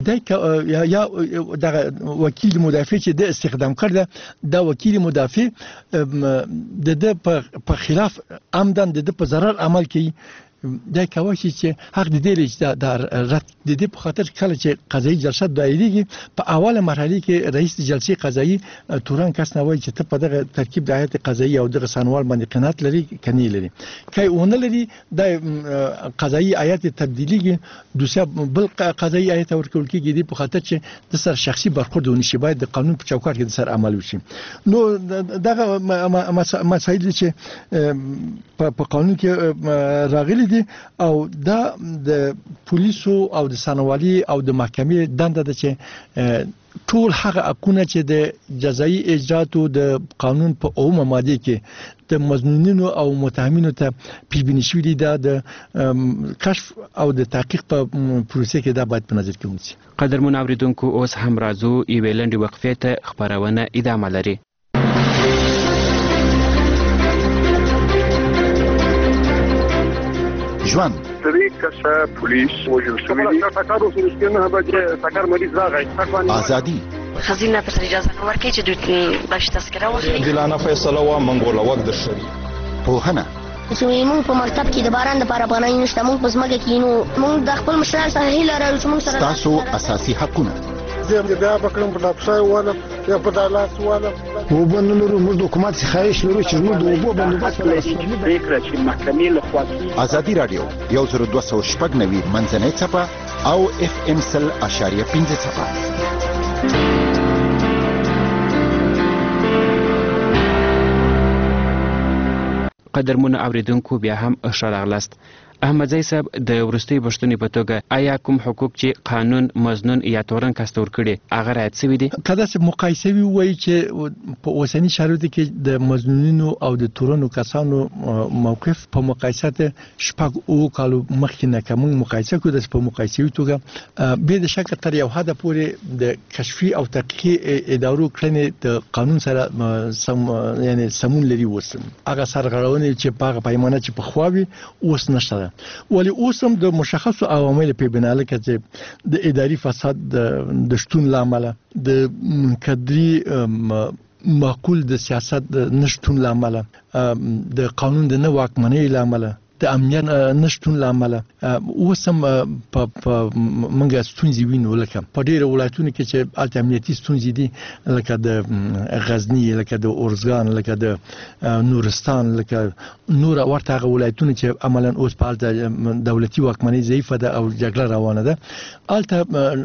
یا دغه وکیل مدافع چې د استخدام کړ دا وکیل مدافع د په خلاف عمدن د په ضرر عمل کوي دا کوي چې حق د دې لري د رد د دې په خاطر کله چې قضایي جلسه دایریږي په اوله مرحله کې رئیس جلسې قضایي تورن کس نه وایي چې ته په دغه ترکیب د هیئت قضایي او د سنوال باندې قناعت لري کني لري کای اون لري د قضایي هیئت تبدیلیږي دوسه بل قضایي هیئت ورکول کېږي د په خاطر چې د سر شخصي برخورد ونشي باید د قانون په چوکاټ کې د سر عمل وشي نو دغه مسایل چې په قانون کې راغلي او دا د پولیسو او د سنوالي او د محکمې دنده ده چې ټول هغه حقونه چې د جزایي اجراتو د قانون په اومه ماده کې د مظنونینو او متهمینو ته پیشبینی شوی دی د کشف او د تحقیق په پروسه کې دا باید په نظر کې ونیسي. قدرمن اوریدونکو اوس هم راځو یوې لنډې وقفې ته خبرونه ادامه لري. ژوند کسه پولیس وجل شوی دی تکارو سرسکنه به تکار مریض راغی ازادي خزینه پر اجازه ورکړي چې دوی باش تذکره واخلي دلانه فیصله و منګوله وخت د شری پوهنه چې موږ په مکتب کې د باران لپاره پناه نشته موږ په ځمکه کې نو موږ د خپل مشران سره هیله لرو چې موږ سره تاسو اساسي حقونه زه بیا بکرم په لاپسای والا یا په دالات والا و بنلرو موږ د حکومت څخه خواهش لرو چې موږ د اوبو بندوبست پریکړه چې محکمې له خوا ازادي رادیو 1290 منځنۍ صفحه او FM 100.5 صفحه. قدرمن اوریدونکو بیا هم ښه راغلاست. احمدزی صاحب د ورستۍ پښتنې په توګه آیا کوم حقوق چې قانون مزنون یا تورن کاستور کړي هغه رعایت شوي دي؟ کله چې مقایسه وي چې په اوسنی شرایطو کې د مزنونینو او د تورنو کسانو موقف په مقایسه شپږ او کالو مخکې نه کوم مقایسه کوي د په مقایسه توګه به د شک تر یو حد پورې د کشفي او تحقیقي ادارو کړنې د قانون سره یعنی سمون لري وسم هغه سرغړونې چې په پیمانه چې په خواوي اوس نشته ولی اوس هم د مشخصو عوامل په بنا لکه چې د اداري فساد د شتون لامل د کدري معقول د سیاست نشټون لامل د قانون د نه واکمنۍ لامل د امنیت نشټون لامل اوسم په منګه ستونزې وینو لکه په ډیره ولایتونو کې چې الته امنیتي ستونزې دي لکه د غزنی لکه د اورزګان لکه د نورستان لکه نور ورته ولایتونو چې عملاً اوس په الته دولتي واکمنۍ ضعیفه ده او جګړه روانه ده الته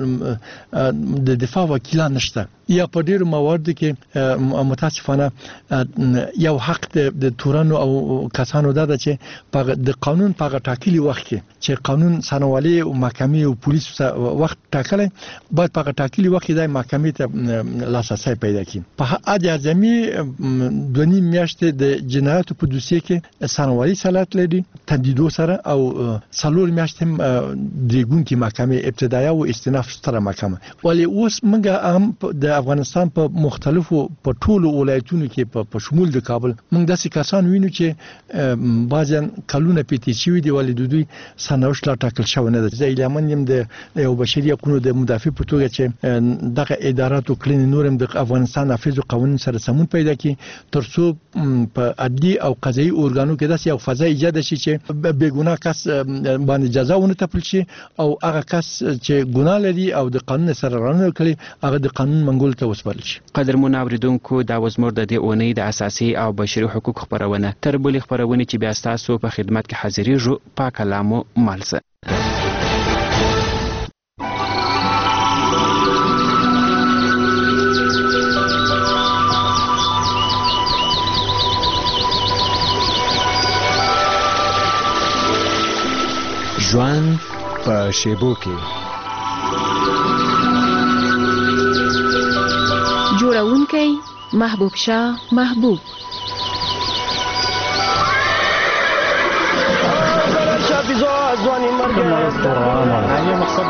د دفاع وکیلان نشته یا په ډیرو مواردو کې متاسفانه یو حق د تورانو او کسانو ده چې د قانون په ټاکلي وخت کې چې قانون سنوالي او محکمې او پولیس وخت ټاکلی باید په ټاکلي وخت کې د محکمې ته لاسرسی پیدا کړي په عادي اعظمي 2.5 میاشتې د جنایاتو په دوسیه کې سنوالي صلاحیت لري تمدیدو سره او 4 میاشتې هم درېګونکې محکمې ابتدایي او استئناف ستره محکمه ولی اوس موږ هم د افغانستان په مختلفو په ټولو ولایتونو کې په شمول د کابل موږ داسې کسان وینو چې بعضن کلونه پیټی شوی دی ولې دوی سنوش لا ټاکل شو نه ده ایلامن یم د یو بشري حقوقو د مدافع په توګه چې دغه ادارات او کلین نورم د افغانستان نافذ قوانین سره سمون پیدا کړي ترڅو په عدلي او قضایي اورګانو کې داسې یو فضا ایجاد شي چې بیګناه کس باندې جزا ونه تپل شي او هغه کس چې ګناه لري او د قانون سره رانه کړي هغه د قانون منګول ته وسپارل شي. قدرمن اوریدونکو دا وزمر د دې اونۍ د اساسي او بشري حقوق خبرونه تر بلې خبرونه چې بیا تاسو په خدمت کې حاضرېږو په کلامو مالسه. ژوند په شیبو کې جوړونکی محبوب شاه محبوب ځواني مرګ یو مقصد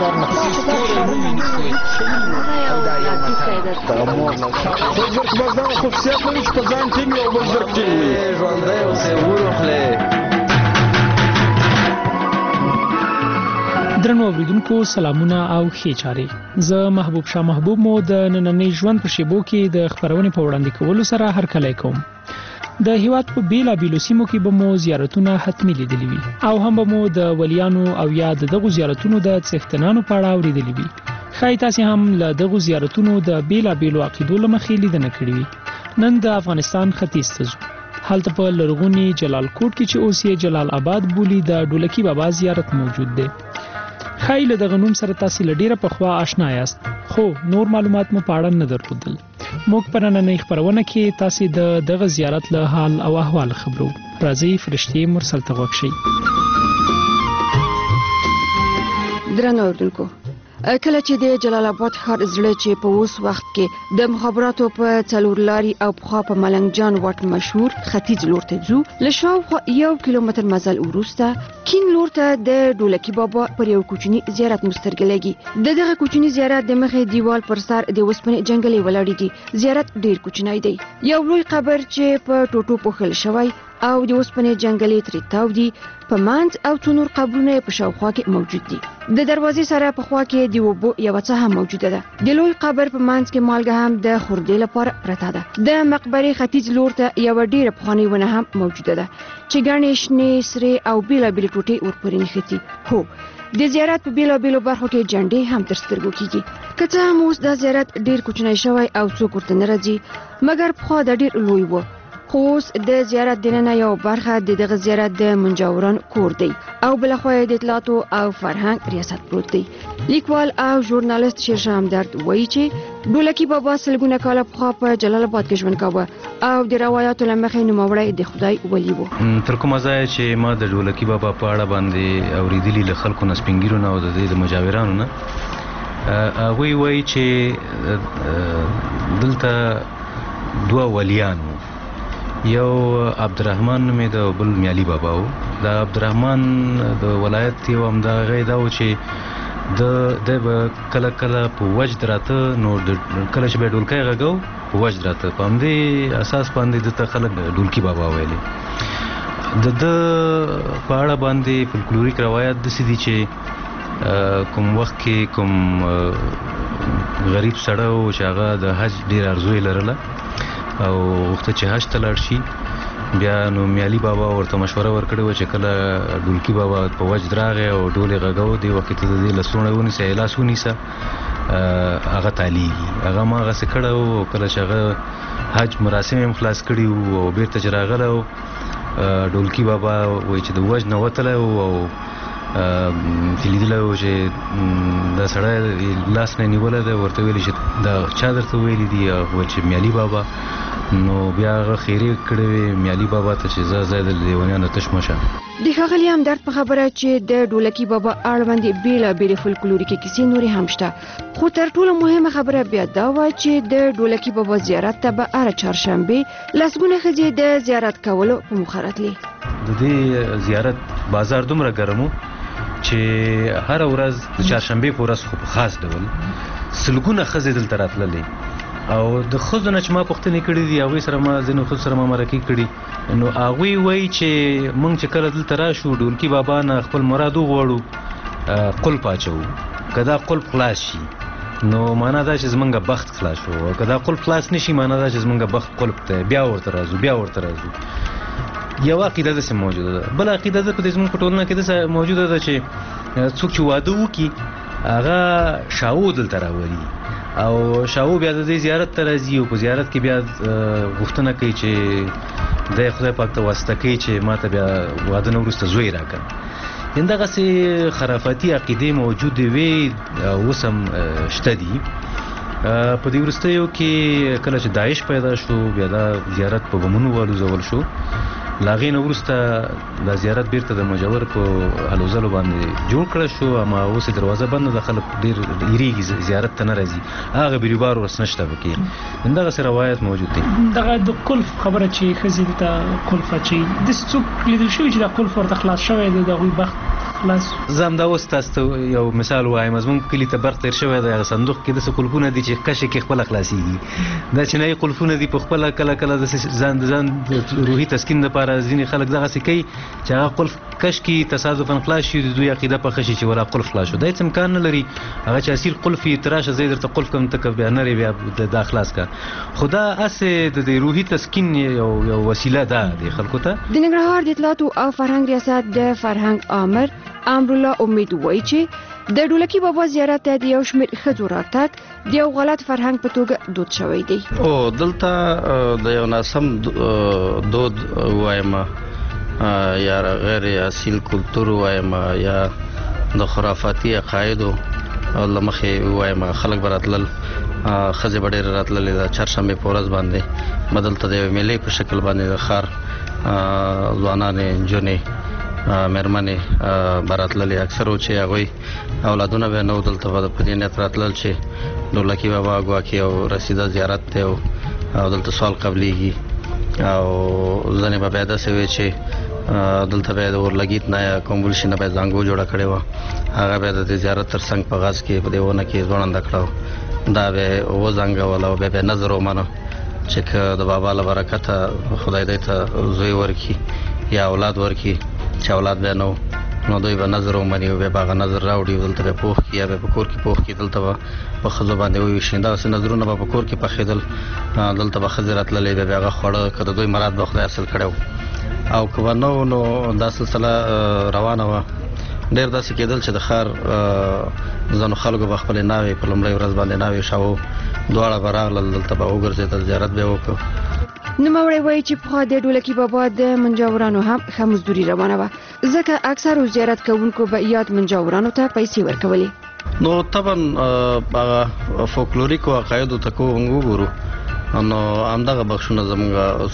بزرګ بازار خصوصیت لري چې په ځان ټینګ او بزرګ ټینګ ژوندی اوسې ورخلې درنو اوریدونکو سلامونه او ښې چارې. زه محبوب شاه محبوب مو د نننۍ ژوند په شیبو کې د خبرونې په وړاندې کولو سره هرکلی کوم. د هیواد په بیلابیلو سیمو کې به مو زیارتونه حتمی لیدلي وي او هم به مو د ولیانو او یا دغو زیارتونو د څښتنانو په اړه اوریدلي وي. ښایي تاسې هم له دغو زیارتونو د بیلابیلو عقیدو له مخې لیدنه کړې وي. نن د افغانستان ختیځ ته ځو. هلته په لرغوني جلال کوټ کې چې اوس یې جلال آباد بولي د ډولکی بابا زیارت موجود دی. ښایي له دغه نوم سره تاسې له ډیره پخوا آشنا یاست، خو نور معلومات مو په اړه نه درلودل. موږ په نننۍ خبرونه کې تاسې د دغه زیارت له حال او احوال خبرو. راځئ فرشتې مرسل ته غوږ شئ. درنو اوریدونکو، کله چې د جلال آباد ښار زړه چې په اوس وخت کې د مخابراتو په څلور لاري او پخوا په ملنګ جان واټ مشهور ختیځ لور ته ځو، له شاوخوا 1 کیلومتر مزل وروسته کین لور ته د ډولکی بابا پر یو کوچنی زیارت مسترګلېږي. دغه کوچنی زیارت د مخې دیوال پر سر د وسپنې جنگلې ولاړې دي. زیارت ډیر کوچنی دی. یو لوی قبر چې په ټوټو پوښل شوی او د وسپنې جنگلې ترې تاو دي، په منځ او څو نور قبرونه په شاوخوا کې موجود دي. د دروازې سره په خوا کې د اوبو یوه څاه هم موجوده ده. د لوی قبر په منځ کې مالګه هم د خوردې لپاره پرته ده. د مقبرې ختیځ لور ته یوه ډیره پخوانۍ ونه هم موجوده ده چې ګڼې شنې سرې او بیلابیلې ټوټې ورپورې نښتي. هو، د زیارت په بیلابیلو برخو کې جنډې هم تر سترګو کېږي. که څه هم اوس دا زیارت ډیر کوچنی شوی او څوک ورته نه راځي، مګر پخوا دا ډیر لوی و. خو اوس د زیارت دننه یو برخه د دغه زیارت د منجاوران کور دی او بلخوا د اطلاعاتو او فرهنګ ریاست پروت دی. لیکوال او ژورنالیست شیرشاه همدرد وایي چې ډولکی بابا سلګونه کاله پخوا په جلال آباد کې ژوند کاوه او د روایاتو له مخې نوموړی د خدای ولی و. تر کومه ځایه چې ما د ډولکی بابا په اړه باندې اوریدلي له خلکو نه، سپین ږیرو نه او د مجاورانو نه، هغوی وایي چې دلته دوه ولیان وو. یو عبدالرحمن نومې د بل میالي بابا و. د عبدالرحمن د ولایت یو همدغه دا و چې د به کله کله په وجد راته، نو کله چې به ډولکی غږو په وجد راته، په همدې اساس باندې دته خلک ډولکی بابا ویلې. د په اړه باندې فلکلوریک روایت داسې دي چې کوم وخت کې کوم غریب سړی و چې هغه د حج ډېر ارزو یې لرله او وخته چې حج ته لاړ شي، بیا نو میالي بابا ورته مشوره ورکړې وه چې کله ډولکی بابا په وجد راغی او ډول یې غږو، دې وخت کې ته د دې لاسونه ونیسه، لاس ونیسه، هغه تالیږي. هغه ما هغسې کړی و. کله چې هغه حج مراسم یې خلاص کړي وو او بېرته چې راغلی و، ډولکی بابا وایي چې د وجد نه وتلی و او چې لیدلی و چې دا سړی لاس نه نیولی دی، ورته ویلي چې دا چا درته ویلي دي؟ ویل چې میالي بابا. نو بیا هغه خیرې کړې وې میالي بابا ته چې زه د لیونیانو تش مه شه. د ښاغلي همدرد په خبره چې د ډولکی بابا اړوند بیلابیلې فولکلوریکې کیسې نورې هم شته، خو تر ټولو مهمه خبره بیا دا وه چې د ډولکی بابا زیارت ته به هره چهارشنبې لسګونه ښځې د زیارت کولو په موخه راتلې. د دې زیارت بازار دومره ګرم و چې هره ورځ د چهارشنبې په ورځ خو په خاص ډول سلګونه ښځې دلته راتللې او د ښځو نه چې ما پوښتنې کړې دي، هغوی سره ما ځینو ښځو سره ما مرکې کړي، نو هغوی وایي چې موږ چې کله دلته راشو ډولکی بابا نه خپل مراد وغواړو، قلف اچوو. که دا قلف خلاص شي نو معنا دا چې زمونږ بخت خلاص شو، او که دا قلف خلاص نشي معنا دا چې زمونږ بخت قلف دی، بیا ورته راځو. یو عقیده داسې موجوده ده. بل عقیده ده په دې زموږ په ټولنه کې داسې موجوده ده چې څوک چې واده وکړي هغه شاو دلته راولي او شاو بیا د دې زیارت ته راځي او په زیارت کې بیا غوښتنه کوي چې د خدای پاک ته واسطه کوي چې ما ته بیا واده نه وروسته زوی راکړه. همدغسې خرافاتي عقیدې موجودې وې او اوس هم شته دي. په دې وروستیو کې کله چې داعش پیدا شو، بیا دا زیارت په بمونو والوځول شو. له هغې نه وروسته دا زیارت بیرته د مجاور په هلو ځلو باندې جوړ کړی شو، اما اوس یې دروازه بنده ده، خلک ډېر هېرېږي، زیارت ته نه راځي، هغه بیروبار اوس نشته پکې. همدغسې روایت موجود دی. دغه د قلف خبره چې ښځې دلته قلف اچوي، داسې څوک لیدل شوي چې دا قلف ورته خلاص شوی دی د هغوی بخت خلاص. زم دا اوس تاسو یو مثال وایم، زموږ کلی ته برق تیر شوی دی، صندوق کې د قلفونه دي چې کشه کې خپل خلاصيږي. دا چینایي قلفونه دي په خپل کله د ځان روحي تسکین لپاره ځینې خلک دغه څه کوي چې هغه قلف کش کې تصادفاً خلاص شي، د دوی عقیده په خشي چې ورا قلف خلاص شو. دا هیڅ امکان نه لري هغه چې اصیل قلف یې تراشه زه درته قلف کوم ته بیا نه بیا د خلاص کا. خدا اسه د روحي تسکین یو وسیله ده د خلکو ته. د ننګرهار د اطلاعات او فرهنګ ریاست د فرهنګ امر امرالله امید وایي چې د ډولکی بابا زیارت ته د یو شمېر ښځو راتګ د یو غلط فرهنګ په توګه دود شوی دی. او دلته د یو ناسم دود وایم یا غیر اصیل کلتور وایم یا د خرافاتي عقایدو لمخې وایم خلک براتلل خزه بډېر راتلل د چهارشنبه په ورځ باندې بدلته د میلې په شکل باندې د خار ځوانانې جونې مېرمنې براتللې اکثر چې هغوی اولادونه به نو دلته په دې نیت راتلل چې ډولکی بابا ګواکې او رسیده زیارت ته او دلته سوال قبلېږي او ځنې به بیا داسې وي چې دلته به د اورلګیت نه یا کوم بل شي نه به زانګو جوړه کړې وه، هغه به د زیارت تر څنګ په غاز کې په دې ونه کې ځوړنده کړه، دا به وزنګول او بیا به نظر ومنه چې که د بابا له برکته خدای دې ته زوی ورکړي یا اولاد ورکړي، چې اولاد به نو دوی به نظر ومني او بیا به هغه نظر راوړي او دلته به پوخ کړي یا به په کور کې پوخ کړي. دلته به په ښځو باندې وویشي، داسې نظرونه به په کور کې پخېدل، دلته به ښځې راتللې، بیا به هغه خوړه که د دوی مراد به خدای اصل کړی و او که به نو دا سلسله روانه وه. ډېر داسې کېدل چې د ښار ځینو خلکو به خپلې ناوې په لومړۍ ورځ باندې ناوې شاو، دواړه به راغلل، دلته به وګرځېدل، زیارت به یې وکړو. نوموړی وایي چې پخوا د ډولکی بابا د منجاورانو هم ښه مزدوري روانه وه، ځکه اکثرو زیارت کوونکو به یاد منجاورانو ته پیسې ورکولې. نو طبعا هغه فولکلوریکو عقایدو ته وګورو نو همدغه بخښونه زموږ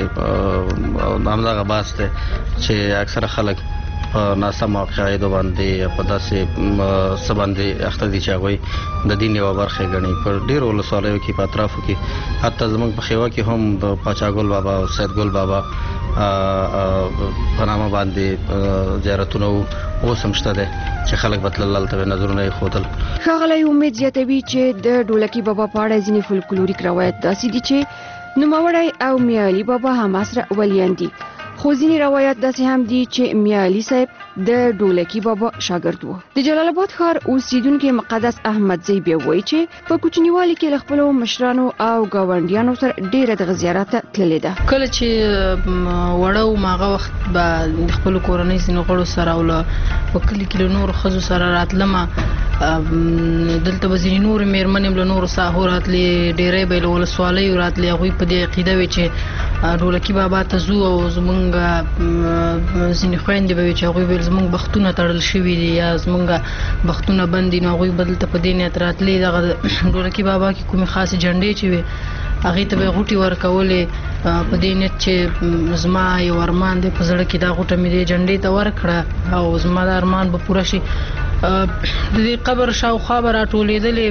ستاسې همدغه بحث دی چې اکثره خلک په ناسم عقایدو باندې په داسې څه باندې اخته دي چې هغوی د دین یوه برخه ګڼي. په ډېرو ولسوالیو کې په اطرافو کې حتی زموږ په خیوه کې هم د پاچاګل بابا او سیدګل بابا په نامه باندې زیارتونه اوس هم شته دی چې خلک به تلل، هلته به نظرونه یې ښودل. ښاغلی امید زیاتوي چې د ډولکی بابا په اړه ځینې فولکلوریک روایت داسې دي چې نوموړی او میا علي بابا هم عصره ولیان دي، خو ځینې روایت داسې هم دي چې میا علي صاحب د ډولکی بابا شاګرد و. د جلال آباد ښار اوسیدونکي مقدس احمدزی بیا وایي چې په کوچنیوالي کې له خپلو مشرانو او ګاونډیانو سره ډېره دغه زیارت ته تللې ده. کله چې وړه وم هغه وخت به د خپلو کورنۍ ځینو غړو سره او له په کلي کې له نورو ښځو سره راتلمه، دلته به ځینې نورې مېرمنې هم له نورو ساحو راتلې، ډېری به یې له ولسوالیو راتلې. هغوی په دې عقیده وې چې ډولکی بابا ته ځو او زمونږ ځینې خویندې به وي چې هغوی به زمونږ بختونه تړل شوي دي یا زمونږ بختونه بند دي، نو هغوی به دلته په دې نیت راتلې. دغه ډولکی بابا کې کومې خاصې جنډې چې وې هغې ته به یې غوټې ورکولې په دې نیت چې زما یو ارمان دی په زړه کې، دا غوټه مې دې جنډې ته ورکړه او زما دا ارمان به پوره شي. د دې قبر شاوخوا به راټولېدلې،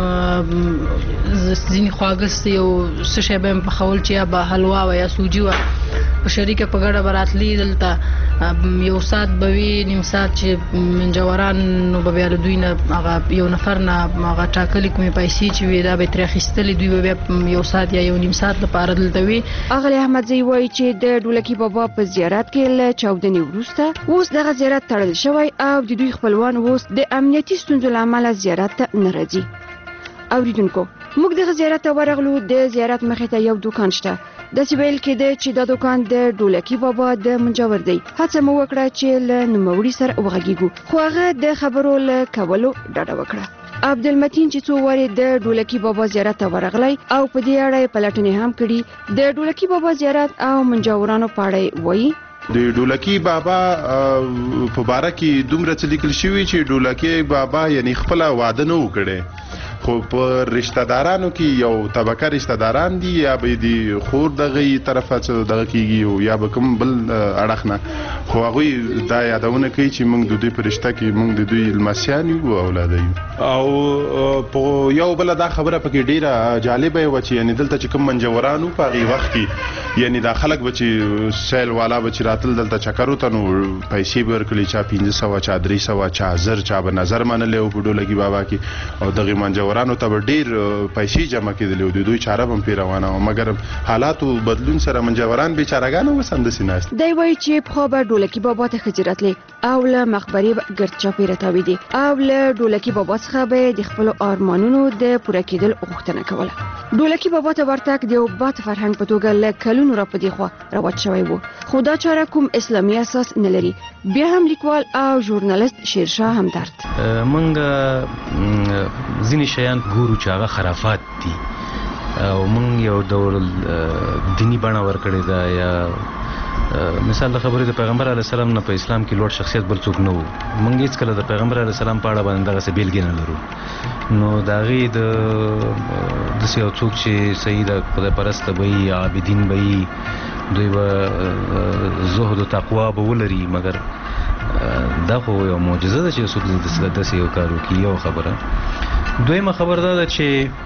ځینې خواږه یو څه شی به یې پخول چې یا به حلوا وه یا سوجي وه، په شریکه په ګډه به راتلې دلته. یو ساعت به وي، نیم ساعت چې منجورانو به بیا له دوی نه هغه یو نفر نه هغه ټاکلې کومې پیسې چې وي دا به یې ترې اخیستلې، دوی به بیا یو ساعت یا یو نیم ساعت لپاره دلته وي. اغلی احمدزی وایي چې د ډولکی بابا په زیارت کې له چاودنې وروسته اوس دغه زیارت تړل شوی او د دوی خپلوان اوس د امنیتي ستونزو له امله زیارت ته نه راځي. اوریدونکو، موږ دغه زیارت ته ورغلو، د زیارت مخې ته یو دوکان شته، داسې ویل کېده چې دا دوکان د ډولکی بابا د منجور دی. هڅه مو وکړه چې له نوموړي سره وغږیږو، خو هغه د خبرو له کولو ډډه وکړه. عبدالمتین چې څو وارې د ډولکی بابا زیارت ته ورغلی او په دې اړه یې پلټنې هم کړي، د ډولکی بابا زیارت او منجورانو په اړه وایي د ډولکی بابا په باره کې دومره څه لیکل شوي چې ډولکی بابا یعنی خپل واده نه وکړي، خو په رشتہ دارانو کې یو طبقه رشتہ داران دي یا به دي خور دغه طرفه څه دغه کیږي او یا به کوم بل اړخ نه خو هغه دا یادونه کوي چې موږ د دوی په رشتہ کې موږ د دوی لمسیان یو اولاد یو او په یو بل دا خبره پکې ډیره جالبه و چې یعنی دلته چې کوم منجورانو په هغه وخت کې یعنی دا خلک بچي سیل والا بچي راتل دلته چکر وته نو پیسې ورکړي چا 500 چا 300 چا 1000 چا به نظر منلې او په ډولګي بابا کې او دغه منجورانو ته ډیر پیسې جمع کېدلې او دوی چاره هم پیروانه او مګر حالاتو بدلون سره منجوران بیچارهګانو وسند سیناست دی وایي چې په به ډولکی بابا ته خجرتلې او له مخبري ګرچا پیرتاوي دي او له ډولکی بابا څخه به د خپل ارمانونو د پوره کېدل غوښتنه کوله. ډولکی بابا ته ورتګ د یو بات فرهنګ په توګه له کلونو را پدې خو راوت شوی وو خو دا چاره کوم اسلامي اساس نه لري. بیا هم لیکوال او ژورنالیست شیرشاه همدرد مونږ ځینې شیان ګورو چې هغه خرافات دي او مونږ یو ډول دینی بڼه ورکړې ده یا مثال د خبرې د پیغمبر علیه السلام نه په اسلام کې لوړ شخصیت بل څوک نه وو. مونږ هیڅ کله د پیغمبر علیه السلام په اړه باندې دغسې بیلګې نه لرو نو د هغې د داسې یو څوک چې صحیح د خدای پرسته به وي عابدین به وي دوی به زهد و تقوا به ولري مګر دا خو یو معجزه ده چې څوک داسې یو کار وکړي. یو خبره. دویمه خبر دا ده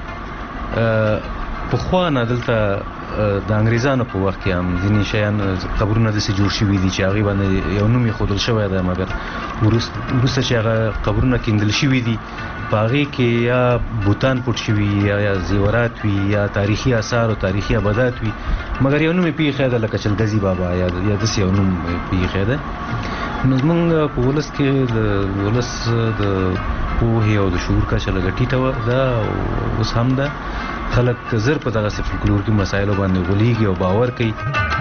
چې پخوا نه دلته د انګریزانو په وخت کې هم ځینې شیان قبرونه داسې جوړ شوي دي چې هغې باندې یو نوم یې ښودل شوی دی مګر وروسته چې هغه قبرونه کیندل شوي دي په هغې کې یا بوتان پټ شوي یا زیورات وي یا تاریخي آثار او تاریخي ابدات وي مګر یو نوم یې پېښی ده لکه چلګزي بابا یا داسې یو نوم پېښی ده. نو زمونږ په ولس کې د ولس د پوهې او د شعور کچه لږه ټیټه ده اوس هم ده. خلک زر په دغسې فولکلورکي مسایلو باندې غولیږي او باور کوي.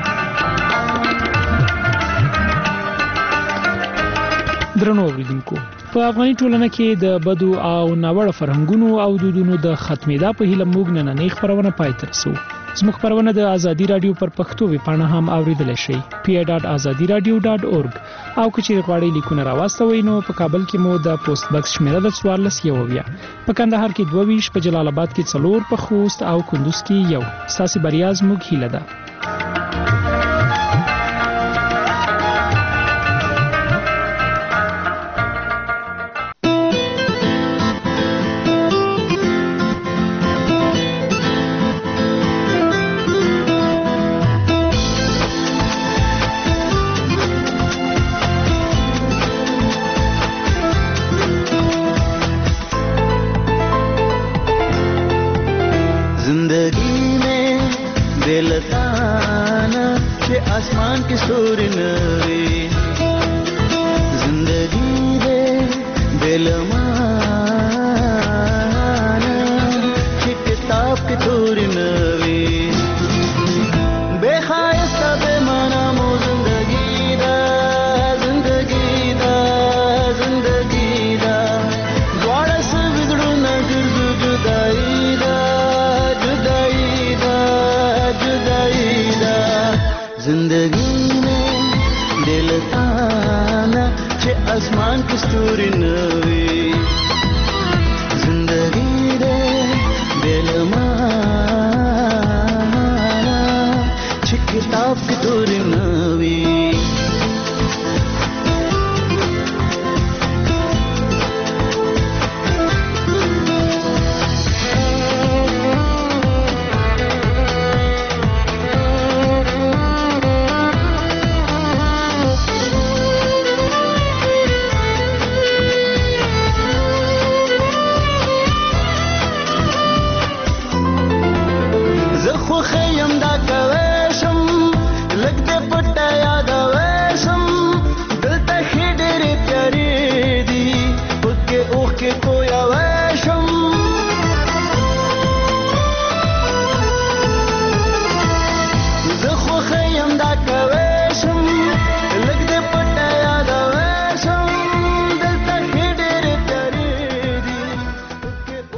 درنو اوریدونکو په افغاني ټولنه کې د بدو او ناوړه فرهنګونو او دودونو د ختمېدا په هیله موږ نننۍ خپرونه پای ته رسوو. زموږ خپرونه د ازادي رادیو پر پښتو ویبپاڼه هم اوریدلی شئ pa.azadiradio.org او که چیرې غواړئ لیکونه راواستوئ نو په کابل کې مو د پوسټ باکس شمیره د 14 په کندهار کې 22 په جلال آباد کې 4 په خوست او کندوز کې 1 ستاسو بریا زموږ هیله ده. आसमान की सूरी नवी जिंदगी दे बेलमाना की किताब की थोड़ी नवी बेखायस्ता बेमाना मो जिंदगी दा द्वारा से बिगड़ू न गिरदू जुदाई दा जिंदगी में दिल ताना चे आसमान की स्तूरी न